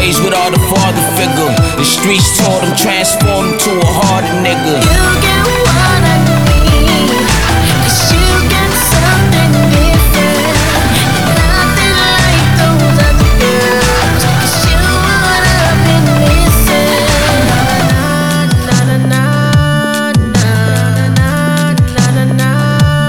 raised without a father figure. The streets taught him, transformed him to a harder nigga. You get what I need, 'cause you got something different. Nothing like those other girls, 'cause you what I've been missing. Na na na na na na na na na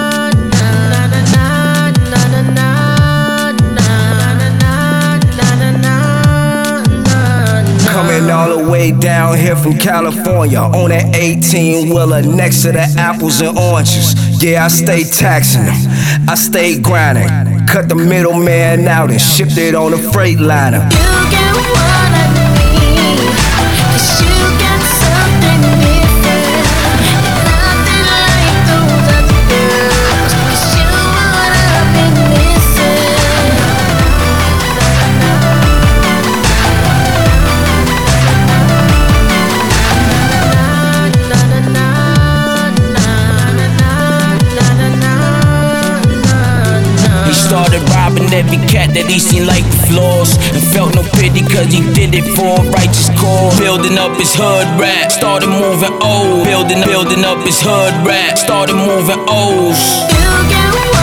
Coming all the way down here from California on that 18-wheeler next to the apples and oranges. Yeah, I stay taxing them, I stay grinding. Cut the middleman out and shipped it on a Freightliner. You get what I need, 'cause you got something different. Nothing like those other girls, 'cause you what I've been missing. He started robbing every cat that he seen like the floors, and felt no pity cause he did it for a righteous cause. Building up his hood rap, started moving O's. Building up his hood rap, started moving O's. You get